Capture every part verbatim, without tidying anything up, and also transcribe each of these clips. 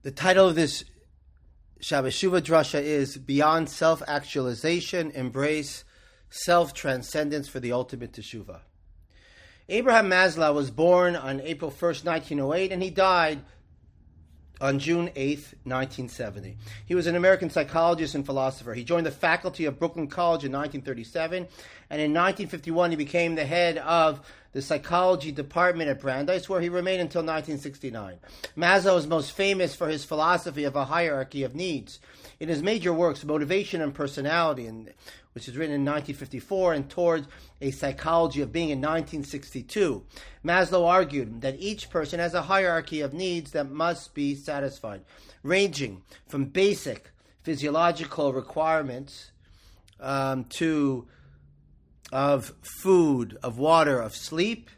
The title of this Shabbos Shuvah Drasha is Beyond Self-Actualization, Embrace Self-Transcendence for the Ultimate Teshuvah. Abraham Maslow was born on April first, nineteen oh eight, and he died on June eighth, nineteen seventy. He was an American psychologist and philosopher. He joined the faculty of Brooklyn College in nineteen thirty-seven, and in nineteen fifty-one he became the head of the psychology department at Brandeis, where he remained until nineteen sixty-nine. Maslow is most famous for his philosophy of a hierarchy of needs. In his major works, Motivation and Personality, and, which was written in nineteen fifty-four, and Towards a Psychology of Being in nineteen sixty-two, Maslow argued that each person has a hierarchy of needs that must be satisfied, ranging from basic physiological requirements um, to of food, of water, of sleep,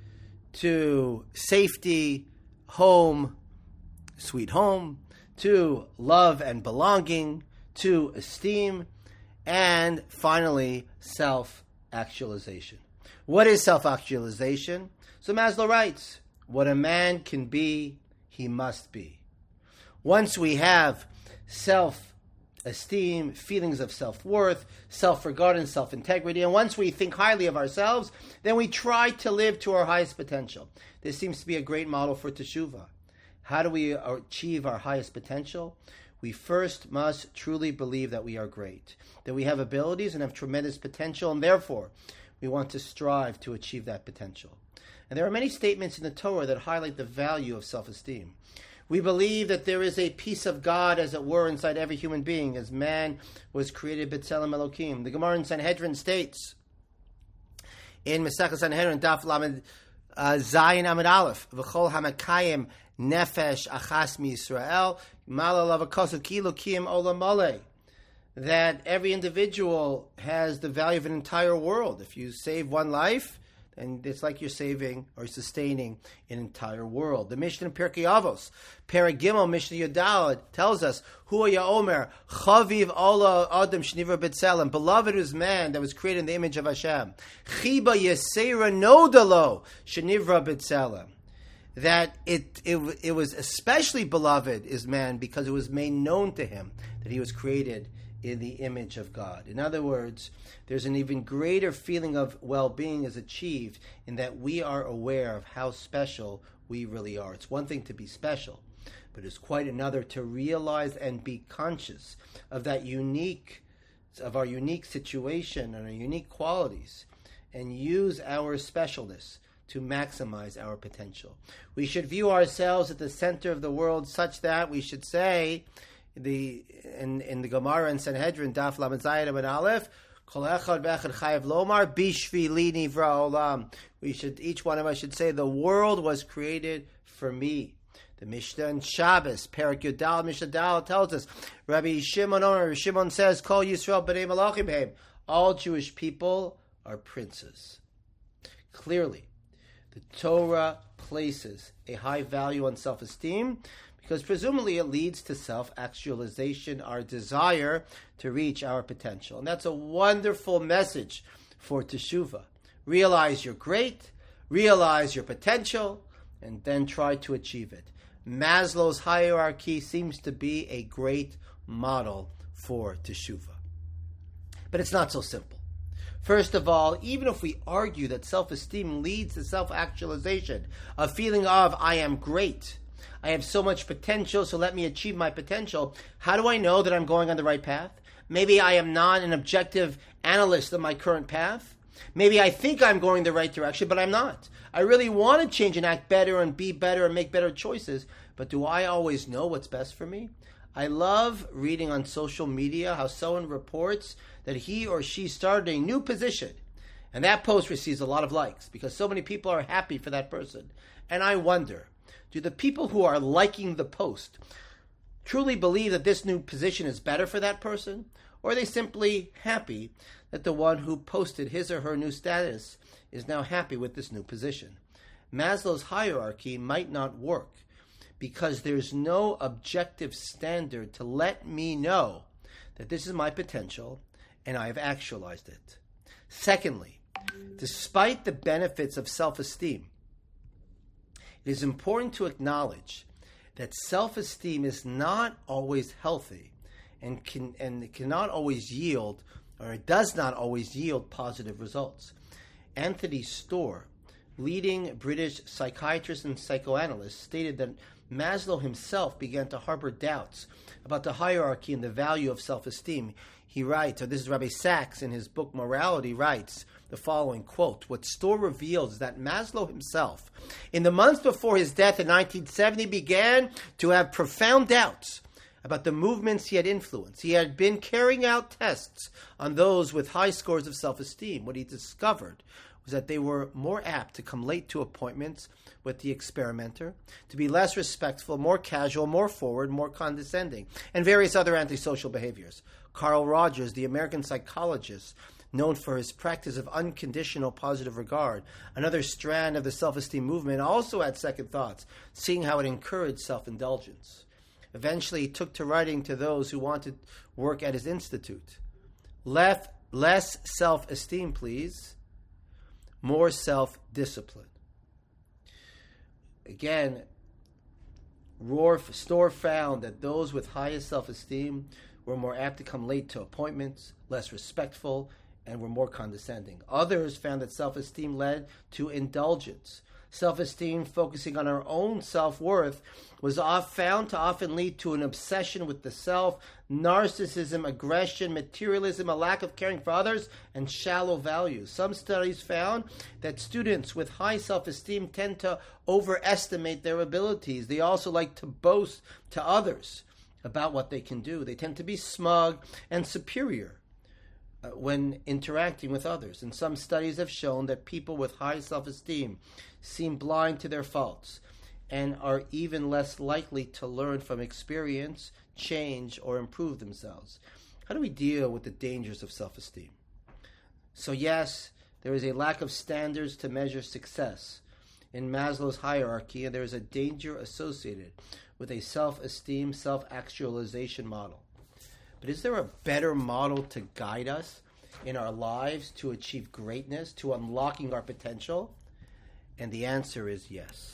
to safety, home, sweet home, to love and belonging, to esteem, and finally, self-actualization. What is self-actualization? So Maslow writes, what a man can be, he must be. Once we have self-esteem, feelings of self-worth, self-regard, and self-integrity, and once we think highly of ourselves, then we try to live to our highest potential. This seems to be a great model for Teshuvah. How do we achieve our highest potential? We first must truly believe that we are great, that we have abilities and have tremendous potential, and therefore we want to strive to achieve that potential. And there are many statements in the Torah that highlight the value of self-esteem. We believe that there is a piece of God, as it were, inside every human being, as man was created b'tselem Elokim. The Gemara in Sanhedrin states, in Masechah Sanhedrin, Daf Lamed uh, Zayin Amid Aleph, V'chol hamakayim nefesh achas miYisrael, malalav akosav kilo kiyim olam maleh, that every individual has the value of an entire world. If you save one life, and it's like you're saving or sustaining an entire world. The Mishnah in Pirkei Avos, Perek Gimel, Mishnah Yodalad, tells us, Hu ya Omer, Chaviv Ola Adam Shnivra B'Tselem, beloved is man that was created in the image of Hashem. Chiba Yesera Nodalo Shnivra B'Tselem. That it, it it was especially beloved is man because it was made known to him that he was created in the image of God. In other words, there's an even greater feeling of well-being is achieved in that we are aware of how special we really are. It's one thing to be special, but it's quite another to realize and be conscious of that unique, of our unique situation and our unique qualities, and use our specialness to maximize our potential. We should view ourselves at the center of the world such that we should say, The in in the Gemara and Sanhedrin, Daf Lamed Zayin Amid Aleph, Kol echad v'echad chayav lomar bishvili nivra olam. We should, each one of us should say, the world was created for me. The Mishnah in Shabbos, Perek Yudal, Mishnah Dal tells us, Rabbi Shimon Omer, Shimon says, Kol Yisrael b'nei malachim heim. All Jewish people are princes. Clearly, the Torah places a high value on self-esteem, because presumably it leads to self-actualization, our desire to reach our potential. And that's a wonderful message for Teshuvah. Realize you're great, realize your potential, and then try to achieve it. Maslow's hierarchy seems to be a great model for Teshuvah. But it's not so simple. First of all, even if we argue that self-esteem leads to self-actualization, a feeling of, I am great, I have so much potential, so let me achieve my potential. How do I know that I'm going on the right path? Maybe I am not an objective analyst of my current path. Maybe I think I'm going the right direction, but I'm not. I really want to change and act better and be better and make better choices, but do I always know what's best for me? I love reading on social media how someone reports that he or she started a new position, and that post receives a lot of likes because so many people are happy for that person. And I wonder, do the people who are liking the post truly believe that this new position is better for that person? Or are they simply happy that the one who posted his or her new status is now happy with this new position? Maslow's hierarchy might not work because there's no objective standard to let me know that this is my potential and I have actualized it. Secondly, despite the benefits of self-esteem, it is important to acknowledge that self-esteem is not always healthy and can and cannot always yield, or it does not always yield positive results. Anthony Storr, leading British psychiatrist and psychoanalyst, stated that Maslow himself began to harbor doubts about the hierarchy and the value of self-esteem. He writes, or this is Rabbi Sachs in his book Morality, writes the following, quote, "What Storr reveals is that Maslow himself, in the months before his death in nineteen seventy, began to have profound doubts about the movements he had influenced. He had been carrying out tests on those with high scores of self-esteem. What he discovered was that they were more apt to come late to appointments with the experimenter, to be less respectful, more casual, more forward, more condescending, and various other antisocial behaviors." Carl Rogers, the American psychologist, known for his practice of unconditional positive regard, another strand of the self-esteem movement, also had second thoughts, seeing how it encouraged self-indulgence. Eventually, he took to writing to those who wanted work at his institute. Left, less self-esteem, please. More self-discipline. Again, Storr found that those with highest self-esteem were more apt to come late to appointments, less respectful, and were more condescending. Others found that self-esteem led to indulgence. Self-esteem, focusing on our own self-worth, was found to often lead to an obsession with the self, narcissism, aggression, materialism, a lack of caring for others, and shallow values. Some studies found that students with high self-esteem tend to overestimate their abilities. They also like to boast to others about what they can do. They tend to be smug and superior uh, when interacting with others. And some studies have shown that people with high self-esteem seem blind to their faults and are even less likely to learn from experience, change, or improve themselves. How do we deal with the dangers of self-esteem? So yes, there is a lack of standards to measure success in Maslow's hierarchy, and there is a danger associated with a self-esteem, self-actualization model. But is there a better model to guide us in our lives to achieve greatness, to unlocking our potential? And the answer is yes.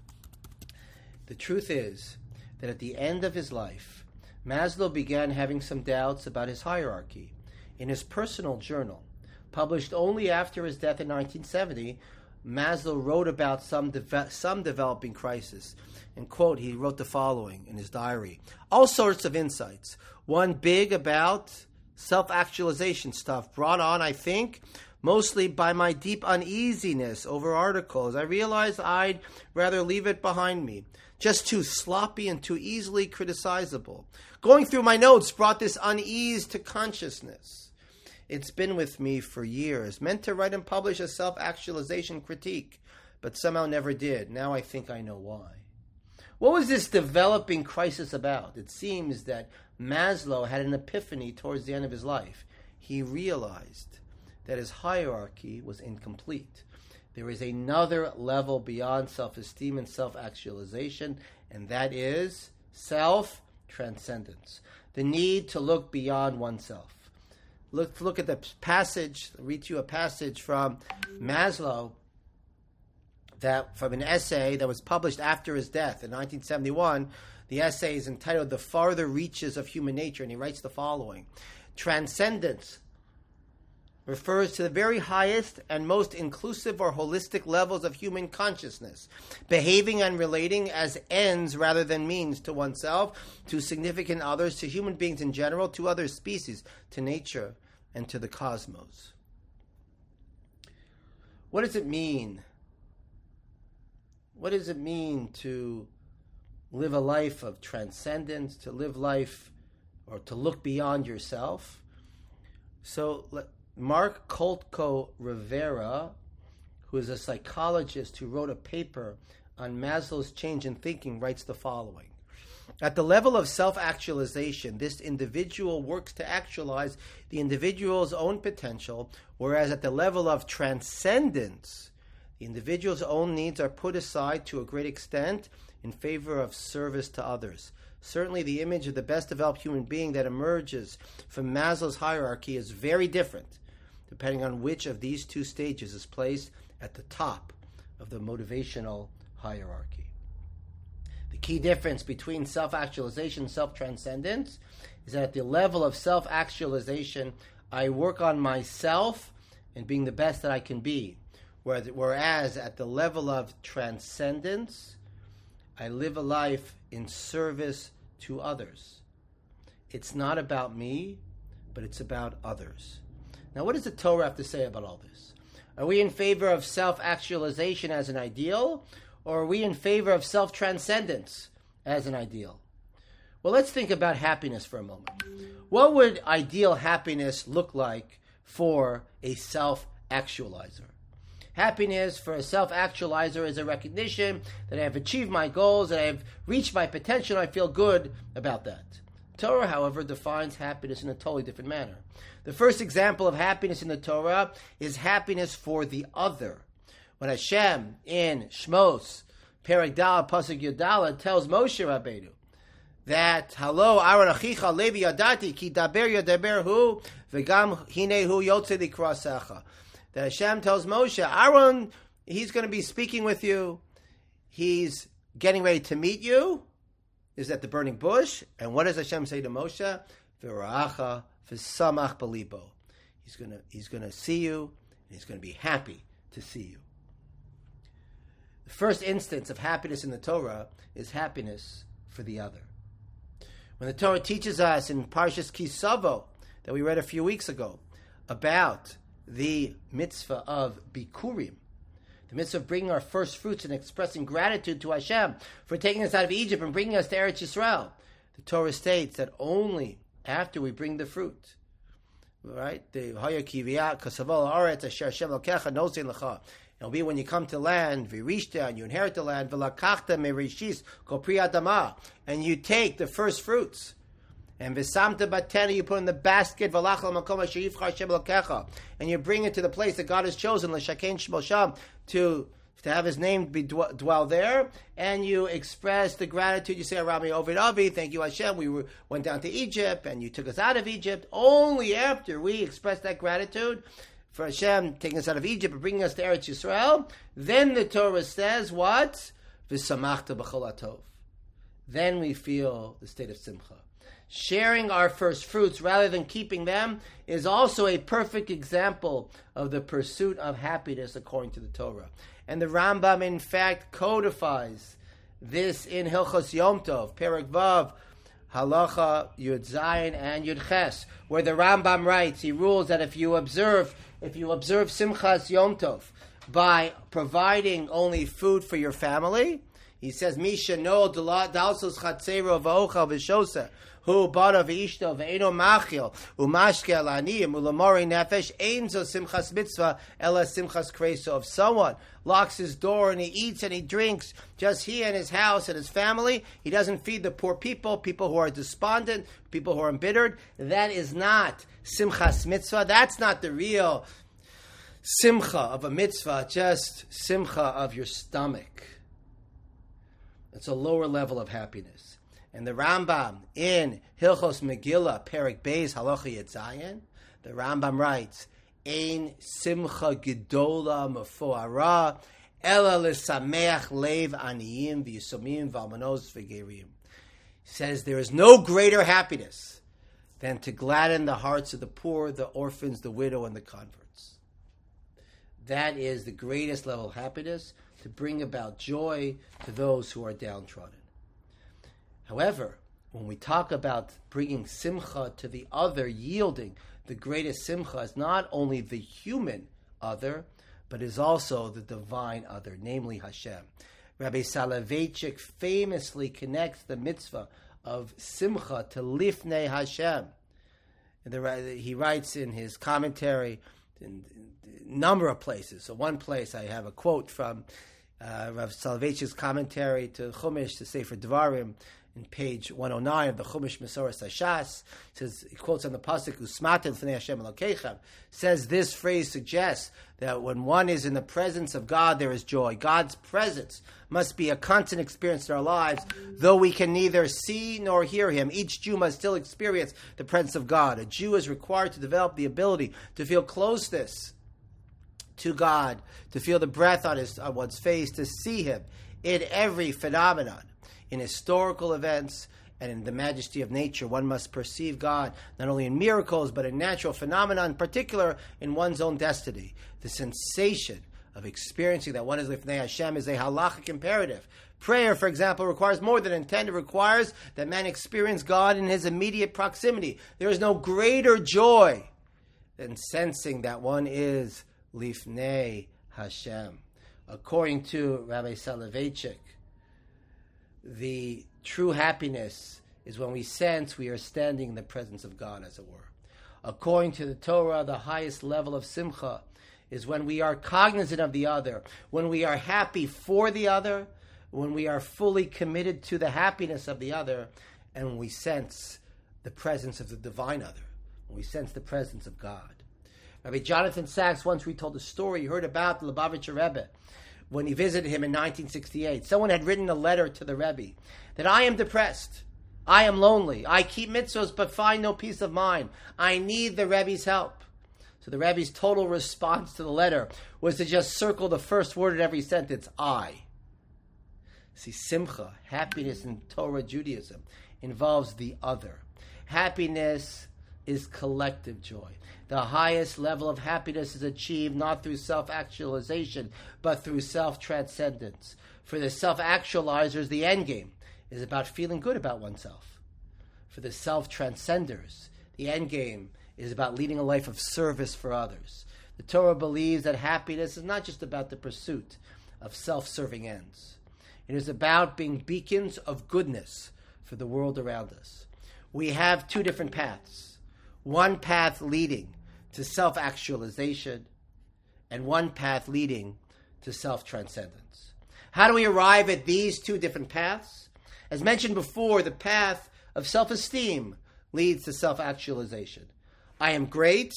The truth is that at the end of his life, Maslow began having some doubts about his hierarchy. In his personal journal, published only after his death in nineteen seventy, Maslow wrote about some deve- some developing crisis. And quote, he wrote the following in his diary: "All sorts of insights. One big about self-actualization stuff, brought on, I think, mostly by my deep uneasiness over articles. I realized I'd rather leave it behind me. Just too sloppy and too easily criticizable. Going through my notes brought this unease to consciousness. It's been with me for years. Meant to write and publish a self-actualization critique, but somehow never did. Now I think I know why." What was this developing crisis about? It seems that Maslow had an epiphany towards the end of his life. He realized that his hierarchy was incomplete. There is another level beyond self-esteem and self-actualization, and that is self-transcendence. The need to look beyond oneself. Look, look at the passage, I'll read you a passage from Maslow, that from an essay that was published after his death in nineteen seventy-one. The essay is entitled "The Farther Reaches of Human Nature," and he writes the following: "Transcendence refers to the very highest and most inclusive or holistic levels of human consciousness, behaving and relating as ends rather than means to oneself, to significant others, to human beings in general, to other species, to nature, and to the cosmos." What does it mean? What does it mean to live a life of transcendence, to live life or to look beyond yourself? So Mark Koltko Rivera, who is a psychologist who wrote a paper on Maslow's change in thinking, writes the following: "At the level of self-actualization, this individual works to actualize the individual's own potential, whereas at the level of transcendence, the individual's own needs are put aside to a great extent in favor of service to others. Certainly the image of the best developed human being that emerges from Maslow's hierarchy is very different, depending on which of these two stages is placed at the top of the motivational hierarchy." The key difference between self-actualization and self-transcendence is that at the level of self-actualization, I work on myself and being the best that I can be. Whereas at the level of transcendence, I live a life in service to others. It's not about me, but it's about others. Now, what does the Torah have to say about all this? Are we in favor of self-actualization as an ideal, or are we in favor of self-transcendence as an ideal? Well, let's think about happiness for a moment. What would ideal happiness look like for a self-actualizer? Happiness for a self-actualizer is a recognition that I have achieved my goals, that I have reached my potential, and I feel good about that. Torah, however, defines happiness in a totally different manner. The first example of happiness in the Torah is happiness for the other. When Hashem in Shmos, Perek Dal, Pasuk Yudala, tells Moshe Rabbeinu that, Halo, Aaron Achicha, Levi Yadati, Ki Daber Yadaber Hu, V'gam Hine Hu Yotze Likrasecha. That Hashem tells Moshe, Aaron, he's going to be speaking with you. He's getting ready to meet you. Is at the burning bush. And what does Hashem say to Moshe? V'ra'acha v'samach b'libo. He's going to he's going to see you, and he's going to be happy to see you. The first instance of happiness in the Torah is happiness for the other. When the Torah teaches us in Parshas Ki Savo, that we read a few weeks ago, about the mitzvah of Bikurim, the mitzvah of bringing our first fruits and expressing gratitude to Hashem for taking us out of Egypt and bringing us to Eretz Yisrael. The Torah states that only after we bring the fruit, right? The Haya Kiviyat Kasavol Aretz Asher Hashem Lokecha Nosein Lecha. It'll be when you come to land, Virishta, and you inherit the land, V'lakachta Merishis Kol Pri Adama, and you take the first fruits. And v'samta batena, you put in the basket, v'lachal makom asher yivchar Hashem Elokecha, and you bring it to the place that God has chosen, l'shakein shmo sham, to to have His name be dwell there, and you express the gratitude. You say, Arami Ovid Avi, thank you Hashem, we were, went down to Egypt, and you took us out of Egypt. Only after we express that gratitude for Hashem taking us out of Egypt and bringing us to Eretz Yisrael, then the Torah says, what? V'samachta b'chol hatov. Then we feel the state of simcha. Sharing our first fruits rather than keeping them is also a perfect example of the pursuit of happiness according to the Torah. And the Rambam, in fact, codifies this in Hilchos Yom Tov, Perek Vav, Halacha Yud Zayin and Yud Ches, where the Rambam writes, he rules that if you observe, if you observe Simchas Yom Tov by providing only food for your family, he says, Misha no dalsos chatzero v'ochal v'shosa, hu bada v'ishto v'eino machil u'mashke al'aniyim u'lamori nefesh ein zo simchas mitzvah ela simchas kreso. If someone locks his door and he eats and he drinks, just he and his house and his family, he doesn't feed the poor people, people who are despondent, people who are embittered, that is not simchas mitzvah. That's not the real simcha of a mitzvah, just simcha of your stomach. It's a lower level of happiness. And the Rambam in Hilchos Megillah, Perek Beis, Halacha Yud Zayin, the Rambam writes, Ein simcha gedola mefoara, ela l'sameach lev aniyim v'yisomim v'almanos v'gerim. He says there is no greater happiness than to gladden the hearts of the poor, the orphans, the widow, and the converts. That is the greatest level of happiness, to bring about joy to those who are downtrodden. However, when we talk about bringing simcha to the other, yielding, the greatest simcha is not only the human other, but is also the divine other, namely Hashem. Rabbi Soloveitchik famously connects the mitzvah of simcha to lifnei Hashem. And the, he writes in his commentary in a number of places. So one place I have a quote from uh, Rav Soloveitchik's commentary to Chumash, to Sefer Dvarim, in page one oh nine of the Chumash Mesoras Hashas. Says, he quotes on the pasuk, Usmaten Fnei Hashem Elokeichem, says this phrase suggests that when one is in the presence of God, there is joy. God's presence must be a constant experience in our lives, though we can neither see nor hear Him. Each Jew must still experience the presence of God. A Jew is required to develop the ability to feel closeness to God, to feel the breath on, his, on one's face, to see Him in every phenomenon. In historical events and in the majesty of nature, one must perceive God not only in miracles, but in natural phenomena, in particular in one's own destiny. The sensation of experiencing that one is Lifnei Hashem is a halachic imperative. Prayer, for example, requires more than intent. It requires that man experience God in his immediate proximity. There is no greater joy than sensing that one is Lifnei Hashem. According to Rabbi Soloveitchik, the true happiness is when we sense we are standing in the presence of God, as it were. According to the Torah, the highest level of simcha is when we are cognizant of the other, when we are happy for the other, when we are fully committed to the happiness of the other, and when we sense the presence of the divine other, when we sense the presence of God. Rabbi Jonathan Sachs once retold a story he heard about the Lubavitcher Rebbe when he visited him in nineteen sixty-eight. Someone had written a letter to the Rebbe that I am depressed, I am lonely, I keep mitzvos but find no peace of mind. I need the Rebbe's help. So the Rebbe's total response to the letter was to just circle the first word in every sentence, I. See, simcha, happiness in Torah Judaism, involves the other. Happiness is collective joy. The highest level of happiness is achieved not through self-actualization, but through self-transcendence. For the self-actualizers, the end game is about feeling good about oneself. For the self-transcenders, the end game is about leading a life of service for others. The Torah believes that happiness is not just about the pursuit of self-serving ends. It is about being beacons of goodness for the world around us. We have two different paths. One path leading to self-actualization and one path leading to self-transcendence. How do we arrive at these two different paths? As mentioned before, the path of self-esteem leads to self-actualization. I am great.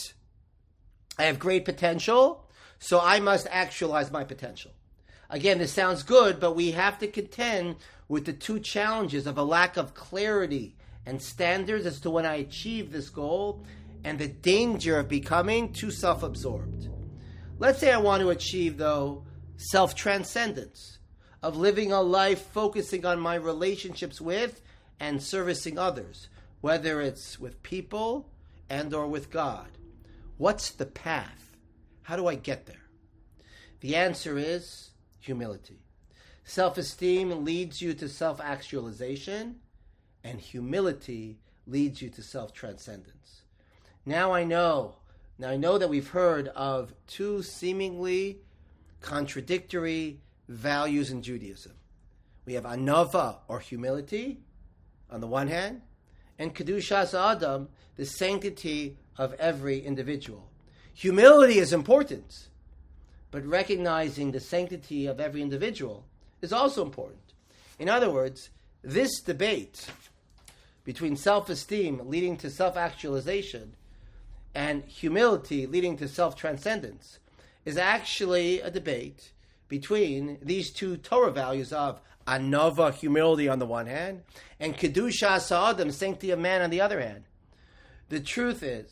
I have great potential, so I must actualize my potential. Again, this sounds good, but we have to contend with the two challenges of a lack of clarity and standards as to when I achieve this goal and the danger of becoming too self-absorbed. Let's say I want to achieve, though, self-transcendence, of living a life focusing on my relationships with and servicing others, whether it's with people and or with God. What's the path? How do I get there? The answer is humility. Self-esteem leads you to self-actualization, and humility leads you to self-transcendence. Now I know, now I know that we've heard of two seemingly contradictory values in Judaism. We have anava, or humility, on the one hand, and kedushas adam, the sanctity of every individual. Humility is important, but recognizing the sanctity of every individual is also important. In other words, this debate between self-esteem leading to self-actualization and humility leading to self-transcendence is actually a debate between these two Torah values of anava, humility on the one hand, and kedusha sa'adam, sanctity of man on the other hand. The truth is,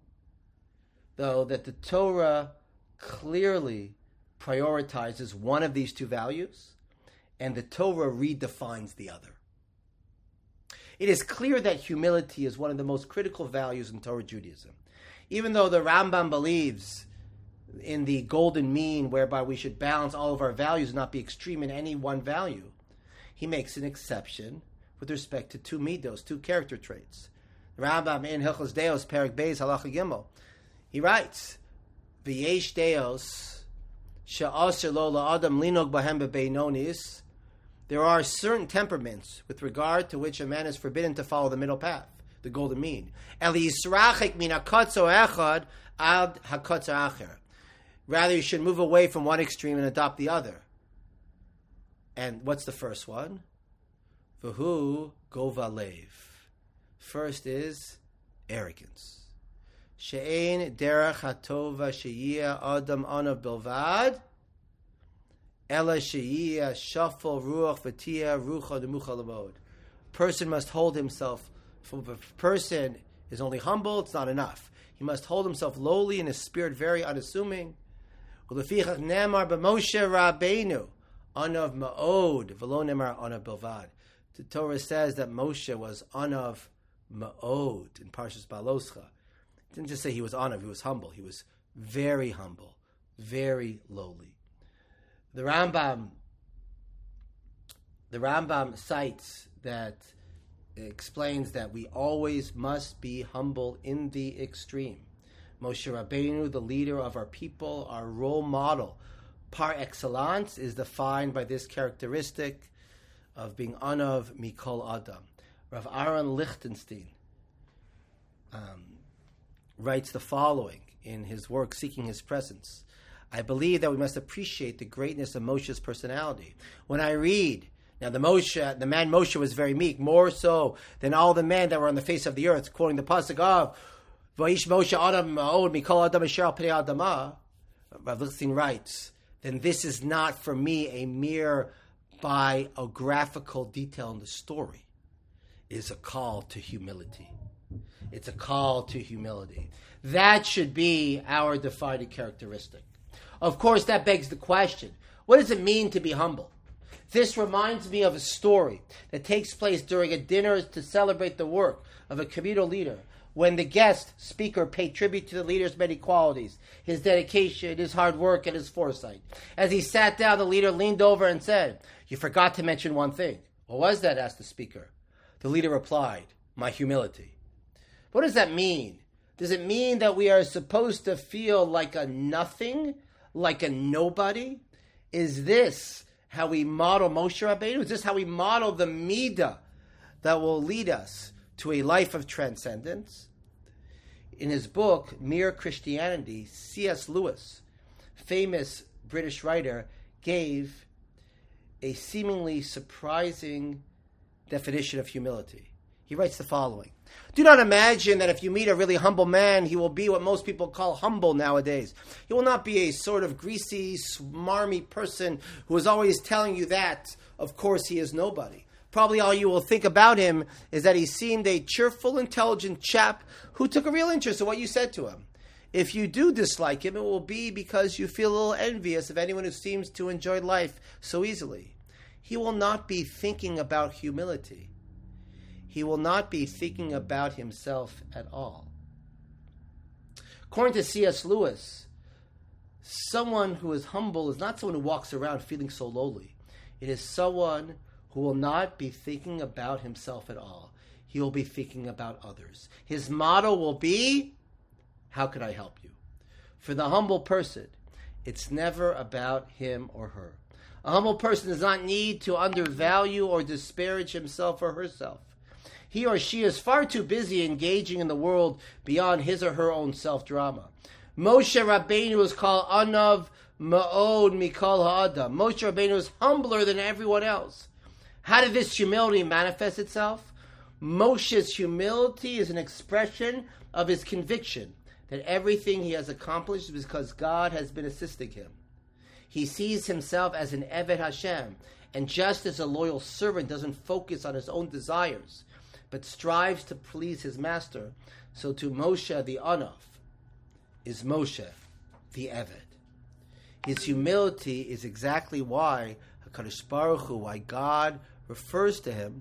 though, that the Torah clearly prioritizes one of these two values, and the Torah redefines the other. It is clear that humility is one of the most critical values in Torah Judaism. Even though the Rambam believes in the golden mean whereby we should balance all of our values and not be extreme in any one value, he makes an exception with respect to two midos, two character traits. The Rambam in Hilchos Deos, Perek Beis, Halacha Gimel, he writes, V'yesh Deos she'aser lo la'adam linog bahem bebeinonis. There are certain temperaments with regard to which a man is forbidden to follow the middle path, the golden mean. El yisrachik min hakotzo echad ad hakotzo acher. Rather, you should move away from one extreme and adopt the other. And what's the first one? V'hu govalev. First is arrogance. She'ein derech hatova sheyia adam anav bilvad, ela sheyia shafal ruach v'tia rucha demucha lamod. Person must hold himself. If a person is only humble, it's not enough. He must hold himself lowly in his spirit, very unassuming. Ulefichach nemar b'Moshe Rabbeinu anav ma'od v'lo nemar anav bilvad. The Torah says that Moshe was Anav Ma'od in Parshas Baloscha. It didn't just say he was Anav, he was humble. He was very humble, very lowly. The Rambam, the Rambam cites that, explains that we always must be humble in the extreme. Moshe Rabbeinu, the leader of our people, our role model, par excellence, is defined by this characteristic of being Anav Mikol Adam. Rav Aaron Lichtenstein um, writes the following in his work, Seeking His Presence. I believe that we must appreciate the greatness of Moshe's personality. When I read, now the Moshe, the man Moshe was very meek, more so than all the men that were on the face of the earth, quoting the pasuk of Vaish Moshe Adam Ma'od Mikol Adam Asher Al Pnei Adama. Rav Lichtenstein writes, then this is not for me a mere biographical detail in the story. It is a call to humility. It's a call to humility. That should be our defining characteristic. Of course, that begs the question, what does it mean to be humble? This reminds me of a story that takes place during a dinner to celebrate the work of a communal leader, when the guest speaker paid tribute to the leader's many qualities, his dedication, his hard work, and his foresight. As he sat down, the leader leaned over and said, you forgot to mention one thing. What was that? Asked the speaker. The leader replied, my humility. What does that mean? Does it mean that we are supposed to feel like a nothing, like a nobody? Is this how we model Moshe Rabbeinu? Is this how we model the midah that will lead us to a life of transcendence? In his book, Mere Christianity, C S Lewis, famous British writer, gave a seemingly surprising definition of humility. He writes the following. Do not imagine that if you meet a really humble man, he will be what most people call humble nowadays. He will not be a sort of greasy, smarmy person who is always telling you that, of course, he is nobody. Probably all you will think about him is that he seemed a cheerful, intelligent chap who took a real interest in what you said to him. If you do dislike him, it will be because you feel a little envious of anyone who seems to enjoy life so easily. He will not be thinking about humility. He will not be thinking about himself at all. According to C S Lewis, someone who is humble is not someone who walks around feeling so lowly. It is someone who will not be thinking about himself at all. He will be thinking about others. His motto will be, how can I help you? For the humble person, it's never about him or her. A humble person does not need to undervalue or disparage himself or herself. He or she is far too busy engaging in the world beyond his or her own self-drama. Moshe Rabbeinu is called Anav Ma'od Mikol Ha'adam. Moshe Rabbeinu is humbler than everyone else. How did this humility manifest itself? Moshe's humility is an expression of his conviction that everything he has accomplished is because God has been assisting him. He sees himself as an Eved Hashem, and just as a loyal servant doesn't focus on his own desires, but strives to please his master, so to Moshe the Anav is Moshe the Eved. His humility is exactly why HaKadosh Baruch Hu, why God refers to him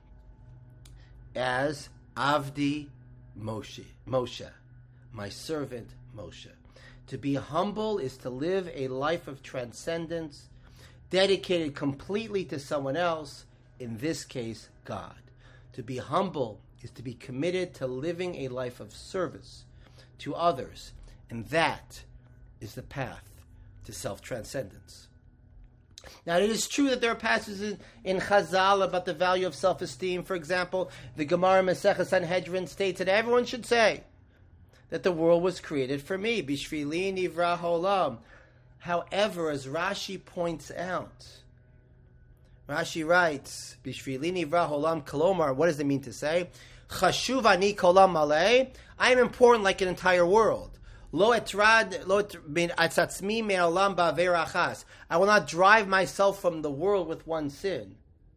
as Avdi Moshe, Moshe, my servant Moshe. To be humble is to live a life of transcendence, dedicated completely to someone else, in this case, God. To be humble is to be committed to living a life of service to others, and that is the path to self-transcendence. Now, it is true that there are passages in, in Chazal about the value of self-esteem. For example, the Gemara Maseches Sanhedrin states that everyone should say that the world was created for me. Bishvili nivra holam. However, as Rashi points out, Rashi writes, Bishvili nivra holam kolomar. What does it mean to say? Chashuv ani kolam maleh. I am important like an entire world. Lo etrad lo atzatzmi me'olam ba'avera achas. I will not drive myself from the world with one sin.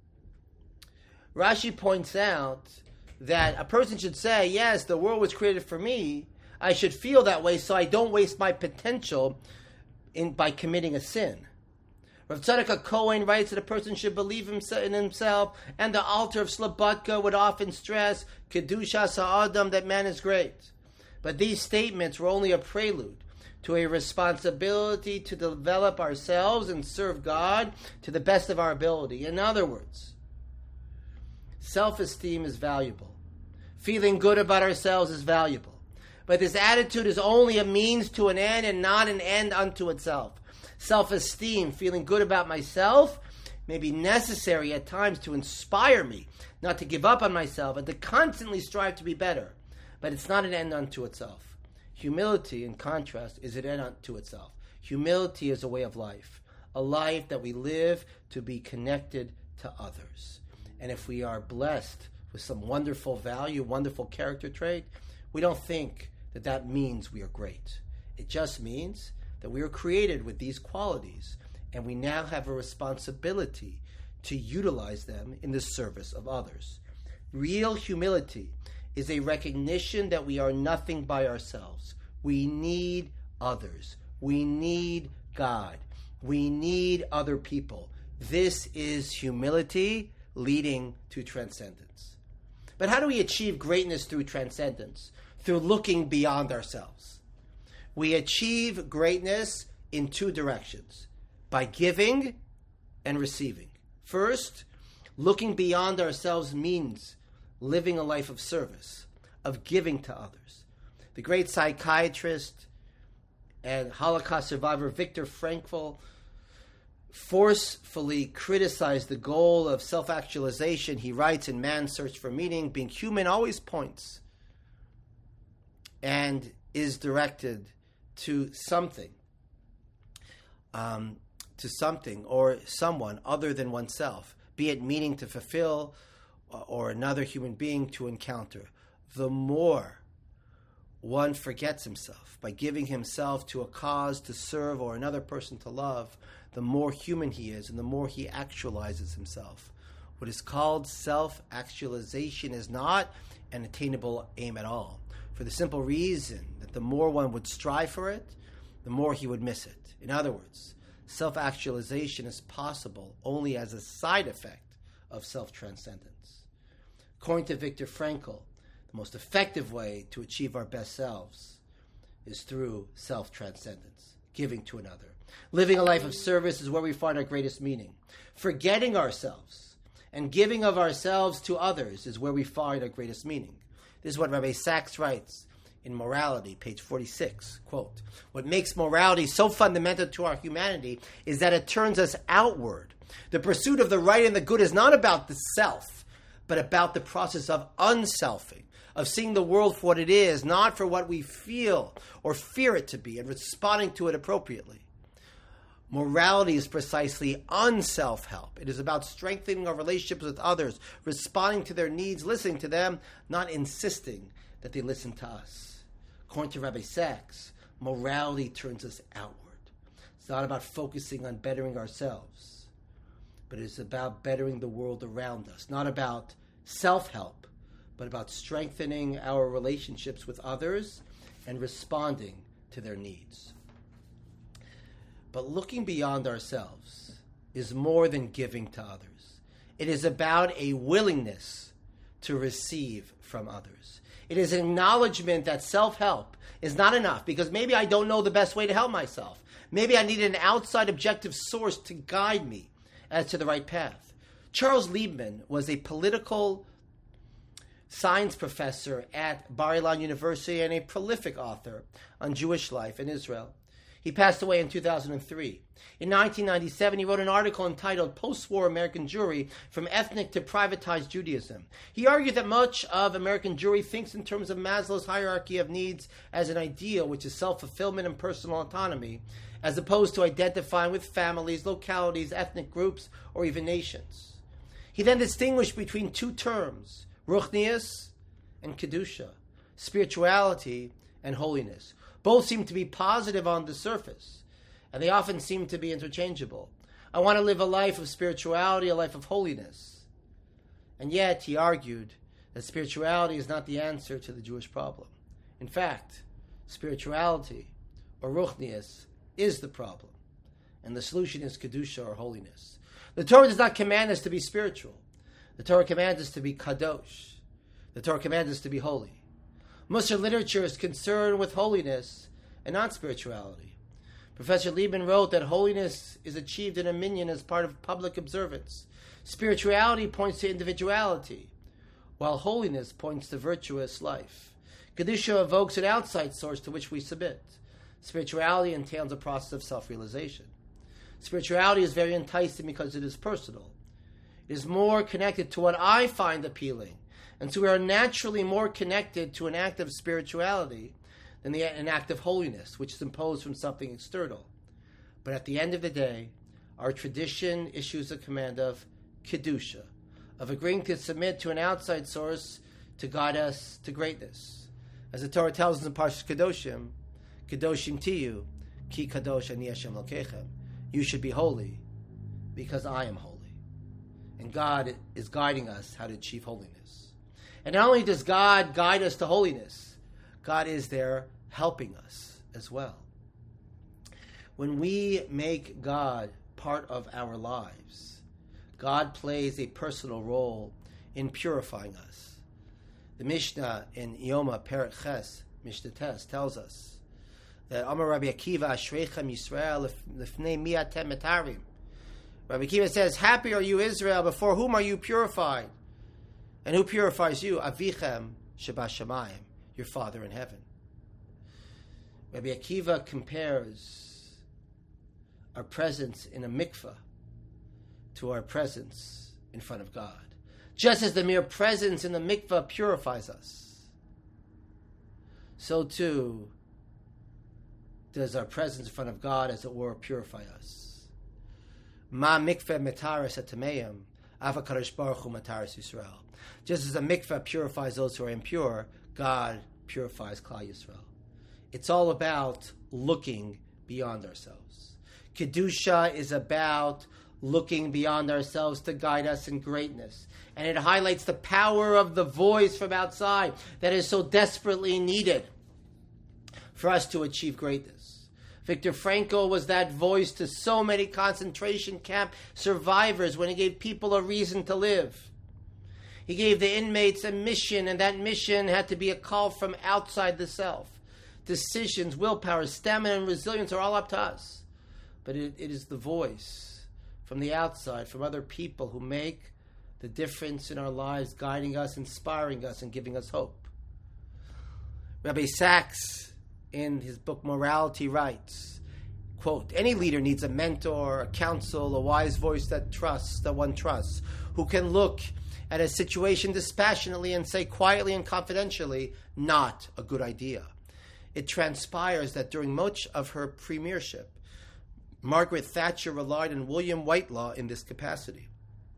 Rashi points out that a person should say, yes, the world was created for me. I should feel that way so I don't waste my potential in by committing a sin. Rav Tzadok Cohen writes that a person should believe in himself, and the Alter of Slobodka would often stress, Kedushas Ha'adam, that man is great. But these statements were only a prelude to a responsibility to develop ourselves and serve God to the best of our ability. In other words, self-esteem is valuable. Feeling good about ourselves is valuable. But this attitude is only a means to an end and not an end unto itself. Self-esteem, feeling good about myself, may be necessary at times to inspire me not to give up on myself and to constantly strive to be better. But it's not an end unto itself. Humility, in contrast, is an end unto itself. Humility is a way of life, a life that we live to be connected to others. And if we are blessed with some wonderful value, wonderful character trait, we don't think that that means we are great. It just means that we are created with these qualities, and we now have a responsibility to utilize them in the service of others. Real humility is a recognition that we are nothing by ourselves. We need others. We need God. We need other people. This is humility leading to transcendence. But how do we achieve greatness through transcendence? Through looking beyond ourselves. We achieve greatness in two directions, by giving and receiving. First, looking beyond ourselves means living a life of service, of giving to others. The great psychiatrist and Holocaust survivor Viktor Frankl forcefully criticized the goal of self-actualization. He writes in Man's Search for Meaning, being human always points and is directed to something, um, to something or someone other than oneself, be it meaning to fulfill or another human being to encounter. The more one forgets himself by giving himself to a cause to serve or another person to love, the more human he is and the more he actualizes himself. What is called self-actualization is not an attainable aim at all, for the simple reason that the more one would strive for it, the more he would miss it. In other words, self-actualization is possible only as a side effect of self-transcendence. According to Viktor Frankl, the most effective way to achieve our best selves is through self-transcendence, giving to another. Living a life of service is where we find our greatest meaning. Forgetting ourselves and giving of ourselves to others is where we find our greatest meaning. This is what Rabbi Sachs writes in Morality, page forty-six, quote, "What makes morality so fundamental to our humanity is that it turns us outward. The pursuit of the right and the good is not about the self, but about the process of unselfing, of seeing the world for what it is, not for what we feel or fear it to be, and responding to it appropriately. Morality is precisely unself-help. It is about strengthening our relationships with others, responding to their needs, listening to them, not insisting that they listen to us. According to Rabbi Sachs, morality turns us outward. It's not about focusing on bettering ourselves, but it's about bettering the world around us. Not about self-help, but about strengthening our relationships with others and responding to their needs. But looking beyond ourselves is more than giving to others. It is about a willingness to receive from others. It is an acknowledgement that self-help is not enough because maybe I don't know the best way to help myself. Maybe I need an outside objective source to guide me as to the right path. Charles Liebman was a political science professor at Bar-Ilan University and a prolific author on Jewish life in Israel. He passed away in two thousand three. In nineteen ninety-seven, he wrote an article entitled Post-War American Jewry, From Ethnic to Privatized Judaism. He argued that much of American Jewry thinks in terms of Maslow's hierarchy of needs as an ideal, which is self-fulfillment and personal autonomy, as opposed to identifying with families, localities, ethnic groups, or even nations. He then distinguished between two terms, Ruchnius and Kedusha, spirituality and holiness. Both seem to be positive on the surface, and they often seem to be interchangeable. I want to live a life of spirituality, a life of holiness. And yet, he argued that spirituality is not the answer to the Jewish problem. In fact, spirituality, or Ruchnius, is the problem. And the solution is Kedusha, or holiness. The Torah does not command us to be spiritual. The Torah commands us to be kadosh. The Torah commands us to be holy. Musar literature is concerned with holiness and not spirituality. Professor Liebman wrote that holiness is achieved in a minyan as part of public observance. Spirituality points to individuality, while holiness points to virtuous life. Kedusha evokes an outside source to which we submit. Spirituality entails a process of self-realization. Spirituality is very enticing because it is personal. It is more connected to what I find appealing. And so we are naturally more connected to an act of spirituality than the, an act of holiness, which is imposed from something external. But at the end of the day, our tradition issues a command of Kedusha, of agreeing to submit to an outside source to guide us to greatness. As the Torah tells us in Parshas Kedoshim, Kedoshim tiyu, ki kadosh ani Hashem Elokechem. You should be holy, because I am holy. And God is guiding us how to achieve holiness. And not only does God guide us to holiness, God is there helping us as well. When we make God part of our lives, God plays a personal role in purifying us. The Mishnah in Yoma Perek Ches, Mishnah Tes, tells us that Amar Rabbi Akiva, Ashreichem Yisrael lifnei mi atem metarim. Rabbi Akiva says, happy are you, Israel, before whom are you purified? And who purifies you? Avichem Shebashamayim, your Father in heaven. Rabbi Akiva compares our presence in a mikveh to our presence in front of God. Just as the mere presence in the mikveh purifies us, so too does our presence in front of God, as it were, purify us. Ma mikveh metaris atameim, avakadosh baruch hu metaris Yisrael. Just as the mikveh purifies those who are impure, God purifies Klal Yisrael. It's all about looking beyond ourselves. Kedusha is about looking beyond ourselves to guide us in greatness. And it highlights the power of the voice from outside that is so desperately needed for us to achieve greatness. Viktor Frankl was that voice to so many concentration camp survivors when he gave people a reason to live. He gave the inmates a mission, and that mission had to be a call from outside the self. Decisions, willpower, stamina, and resilience are all up to us. But it, it is the voice from the outside, from other people, who make the difference in our lives, guiding us, inspiring us, and giving us hope. Rabbi Sachs, in his book Morality, writes, quote, any leader needs a mentor, a counsel, a wise voice that trusts, that one trusts, who can look at a situation dispassionately and say quietly and confidentially, not a good idea. It transpires that during much of her premiership, Margaret Thatcher relied on William Whitelaw in this capacity.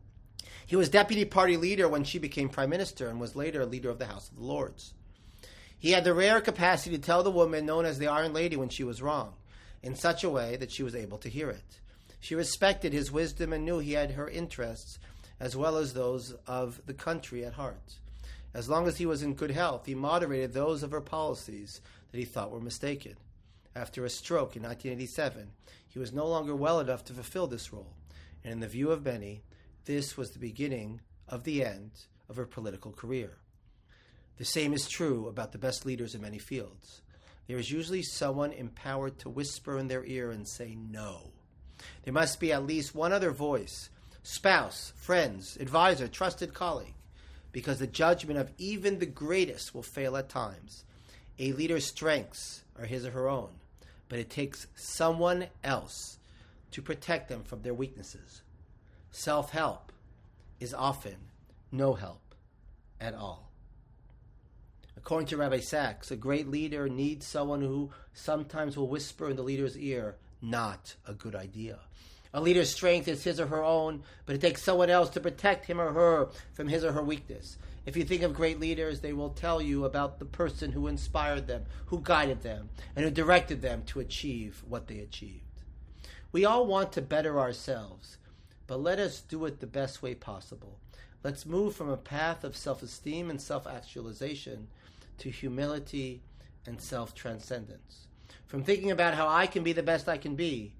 He was deputy party leader when she became prime minister and was later leader of the House of the Lords. He had the rare capacity to tell the woman known as the Iron Lady when she was wrong, in such a way that she was able to hear it. She respected his wisdom and knew he had her interests as well as those of the country at heart. As long as he was in good health, he moderated those of her policies that he thought were mistaken. After a stroke in nineteen eighty-seven, he was no longer well enough to fulfill this role, and in the view of many, this was the beginning of the end of her political career. The same is true about the best leaders in many fields. There is usually someone empowered to whisper in their ear and say no. There must be at least one other voice, spouse, friends, advisor, trusted colleague, because the judgment of even the greatest will fail at times. A leader's strengths are his or her own, but it takes someone else to protect them from their weaknesses. Self-help is often no help at all. According to Rabbi Sachs, a great leader needs someone who sometimes will whisper in the leader's ear, not a good idea. A leader's strength is his or her own, but it takes someone else to protect him or her from his or her weakness. If you think of great leaders, they will tell you about the person who inspired them, who guided them, and who directed them to achieve what they achieved. We all want to better ourselves, but let us do it the best way possible. Let's move from a path of self-esteem and self-actualization to humility and self-transcendence. From thinking about how I can be the best I can be,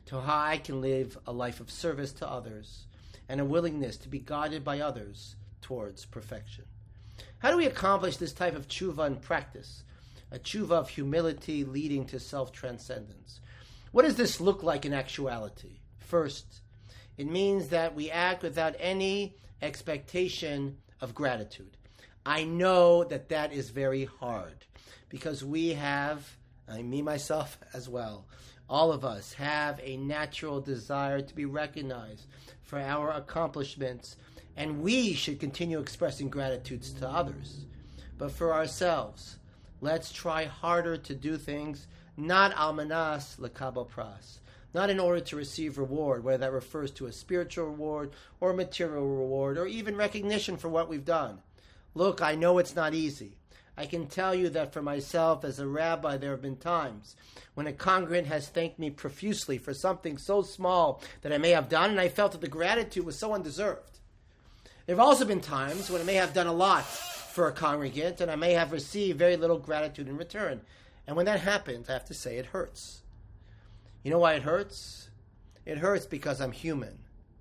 to how I can live a life of service to others and a willingness to be guided by others towards perfection. How do we accomplish this type of tshuva in practice? A tshuva of humility leading to self-transcendence. What does this look like in actuality? First, it means that we act without any expectation of gratitude. I know that that is very hard because we have, I me myself as well, all of us have a natural desire to be recognized for our accomplishments, and we should continue expressing gratitudes to others. But for ourselves, let's try harder to do things not almanas lekabel pras, not in order to receive reward, whether that refers to a spiritual reward or material reward or even recognition for what we've done. Look, I know it's not easy. I can tell you that for myself as a rabbi, there have been times when a congregant has thanked me profusely for something so small that I may have done, and I felt that the gratitude was so undeserved. There have also been times when I may have done a lot for a congregant, and I may have received very little gratitude in return. And when that happens, I have to say it hurts. You know why it hurts? It hurts because I'm human.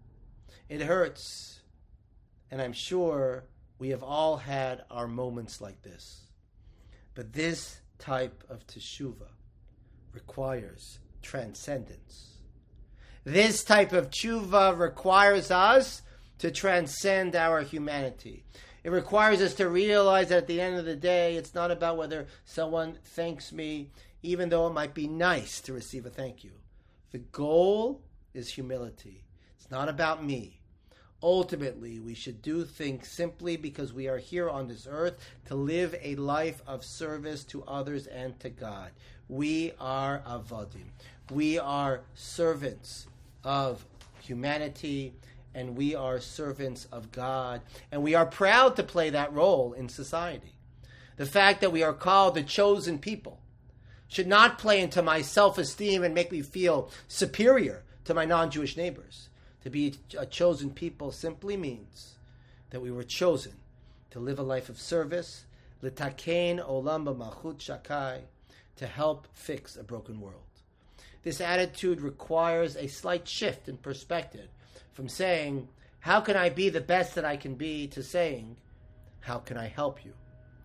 It hurts, and I'm sure we have all had our moments like this. But this type of teshuvah requires transcendence. This type of tshuva requires us to transcend our humanity. It requires us to realize that at the end of the day, it's not about whether someone thanks me, even though it might be nice to receive a thank you. The goal is humility. It's not about me. Ultimately, we should do things simply because we are here on this earth to live a life of service to others and to God. We are avodim. We are servants of humanity, and we are servants of God, and we are proud to play that role in society. The fact that we are called the chosen people should not play into my self-esteem and make me feel superior to my non-Jewish neighbors. To be a chosen people simply means that we were chosen to live a life of service, litaken olam b'malchut shakai, to help fix a broken world. This attitude requires a slight shift in perspective from saying, how can I be the best that I can be, to saying, how can I help you?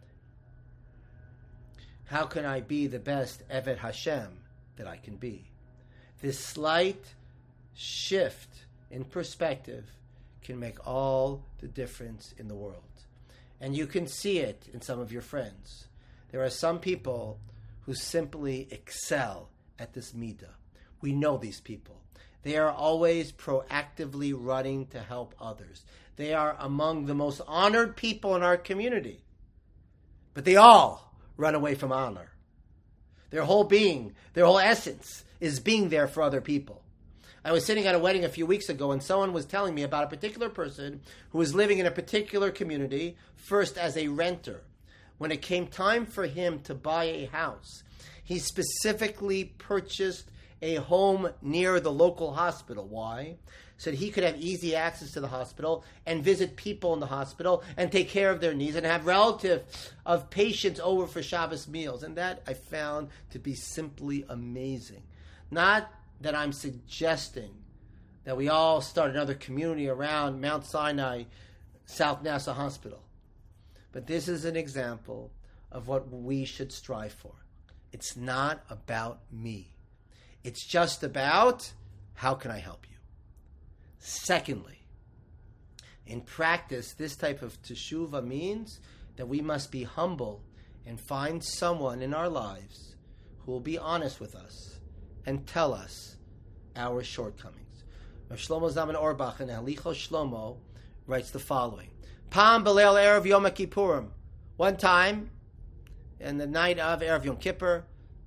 How can I be the best Eved Hashem that I can be? This slight shift in perspective can make all the difference in the world. And you can see it in some of your friends. There are some people who simply excel at this midah. We know these people. They are always proactively running to help others. They are among the most honored people in our community. But they all run away from honor. Their whole being, their whole essence is being there for other people. I was sitting at a wedding a few weeks ago, and someone was telling me about a particular person who was living in a particular community, first as a renter. When it came time for him to buy a house, he specifically purchased a home near the local hospital. Why? So that he could have easy access to the hospital and visit people in the hospital and take care of their needs and have relatives of patients over for Shabbos meals. And that I found to be simply amazing. Not that I'm suggesting that we all start another community around Mount Sinai, South Nassau Hospital. But this is an example of what we should strive for. It's not about me. It's just about, how can I help you? Secondly, in practice, this type of teshuvah means that we must be humble and find someone in our lives who will be honest with us and tell us our shortcomings. Shlomo Zalman Auerbach in Halichos Shlomo writes the following: Pam Beleil Erev Yom Kippurim. One time, in the night of Erev Yom Kippur,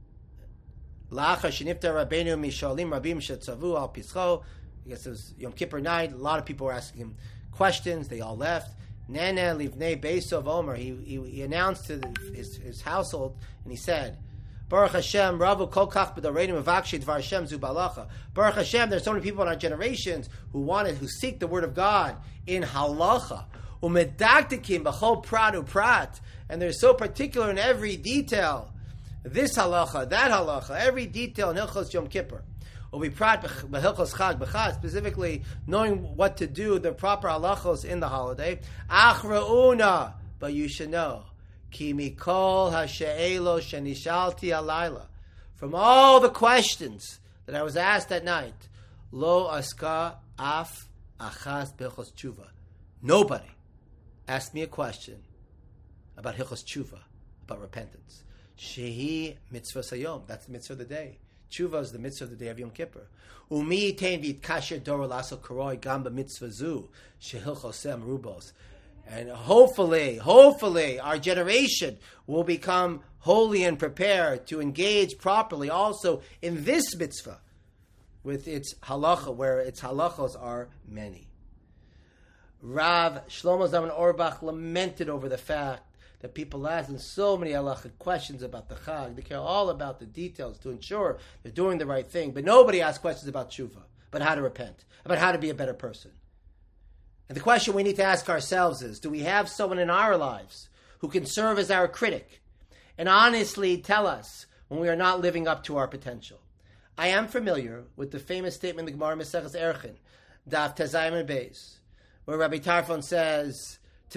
La'achar sheniftar Rabbeinu mishalim rabim shetzavu al pischo. I guess it was Yom Kippur night. A lot of people were asking him questions. They all left. Nene livnei beisov Omer. He, he he announced to the, his his household, and he said, Baruch Hashem, Ravu kol kach b'dareinu mevakshi dvar Hashem zu balacha. Baruch Hashem, there's so many people in our generations who wanted, who seek the word of God in halacha. Umedaktikim b'chol prat uprat. And they're so particular in every detail. This halacha, that halacha, every detail in Hilchos Yom Kippur. specifically knowing what to do, the proper halachos in the holiday. Achra'una, but you should know, ki mikol hashe'elo shenishalti alayla, from all the questions that I was asked at night, lo aska af achas b'hilchos tshuva. Nobody asked me a question about hilchos tshuva, about repentance. Shehi mitzvah sayom. That's the mitzvah of the day. Tshuva is the mitzvah of the day of Yom Kippur. Umi tein v'yitkasher dor l'asol karoi gam b'mitzvah zu shehilchosem rubos. And hopefully, hopefully, our generation will become holy and prepared to engage properly also in this mitzvah with its halacha, where its halachos are many. Rav Shlomo Zalman Auerbach lamented over the fact that people ask them so many halachic questions about the Chag. They care all about the details to ensure they're doing the right thing. But nobody asks questions about tshuva, about how to repent, about how to be a better person. And the question we need to ask ourselves is, do we have someone in our lives who can serve as our critic and honestly tell us when we are not living up to our potential? I am familiar with the famous statement in the Gemara Maseches Erchin, Daf Tezayim and Beis, where Rabbi Tarfon says, I'd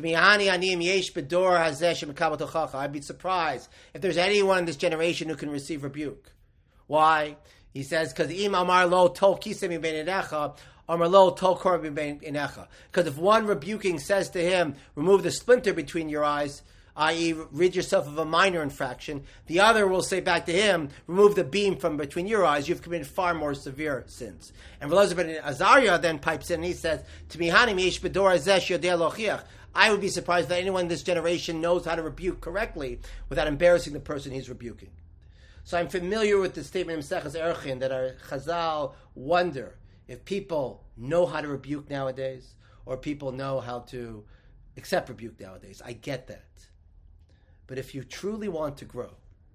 be surprised if there's anyone in this generation who can receive rebuke. Why? He says, because if one rebuking says to him, remove the splinter between your eyes, that is, rid yourself of a minor infraction, the other will say back to him, remove the beam from between your eyes, you've committed far more severe sins. And Elazar Azariah then pipes in and he says, I would be surprised that anyone in this generation knows how to rebuke correctly without embarrassing the person he's rebuking. So I'm familiar with the statement in Maseches Erchin that our Chazal wonder if people know how to rebuke nowadays or people know how to accept rebuke nowadays. I get that. But if you truly want to grow,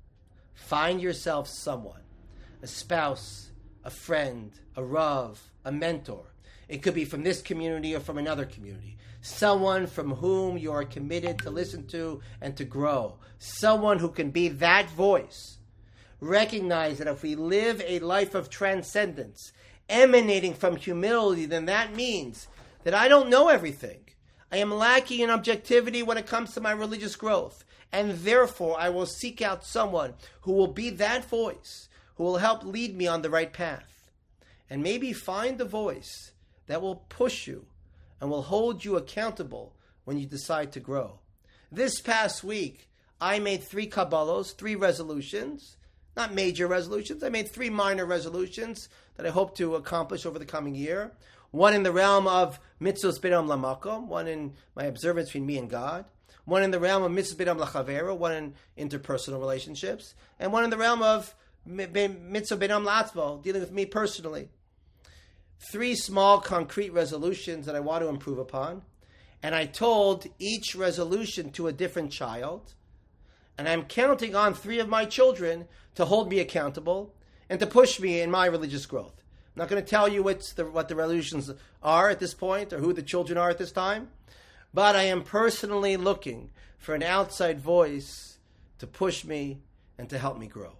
find yourself someone, a spouse, a friend, a rav, a mentor. It could be from this community or from another community. Someone from whom you are committed to listen to and to grow. Someone who can be that voice. Recognize that if we live a life of transcendence, emanating from humility, then that means that I don't know everything. I am lacking in objectivity when it comes to my religious growth. And therefore, I will seek out someone who will be that voice, who will help lead me on the right path. And maybe find the voice that will push you and will hold you accountable when you decide to grow. This past week, I made three Kabbalos, three resolutions, not major resolutions. I made three minor resolutions that I hope to accomplish over the coming year. One in the realm of mitzvos b'dam lamakom, one in my observance between me and God. One in the realm of mitzvos b'dam lachavero, one in interpersonal relationships. And one in the realm of mitzvos b'dam latzmo, dealing with me personally. Three small concrete resolutions that I want to improve upon. And I told each resolution to a different child. And I'm counting on three of my children to hold me accountable and to push me in my religious growth. I'm not going to tell you what's the, what the resolutions are at this point or who the children are at this time. But I am personally looking for an outside voice to push me and to help me grow.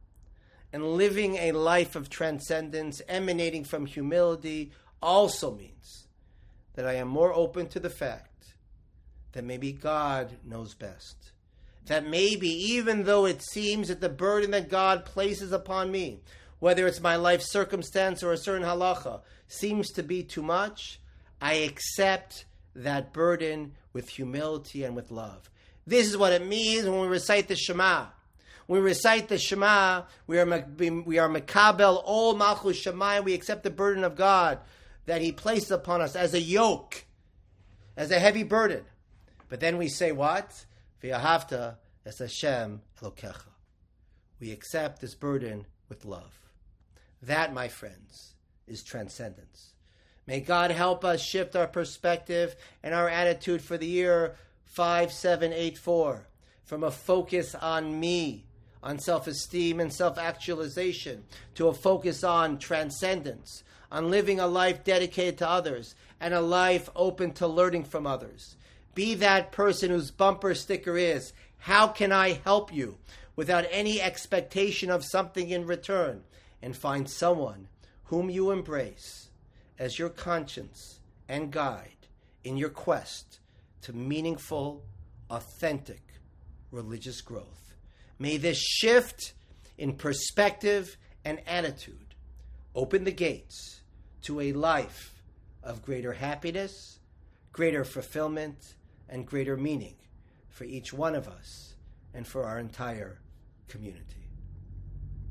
And living a life of transcendence emanating from humility also means that I am more open to the fact that maybe God knows best. That maybe even though it seems that the burden that God places upon me, whether it's my life circumstance or a certain halacha, seems to be too much, I accept that burden with humility and with love. This is what it means when we recite the Shema. When we recite the Shema, we are we are Mekabel all Malchus Shamayim. We accept the burden of God that He placed upon us as a yoke, as a heavy burden. But then we say what? V'yahavta es Hashem Elokecha. We accept this burden with love. That, my friends, is transcendence. May God help us shift our perspective and our attitude for the year five seven eight four from a focus on me, on self-esteem and self-actualization, to a focus on transcendence, on living a life dedicated to others and a life open to learning from others. Be that person whose bumper sticker is, how can I help you, without any expectation of something in return, and find someone whom you embrace as your conscience and guide in your quest to meaningful, authentic religious growth. May this shift in perspective and attitude open the gates to a life of greater happiness, greater fulfillment, and greater meaning for each one of us and for our entire community.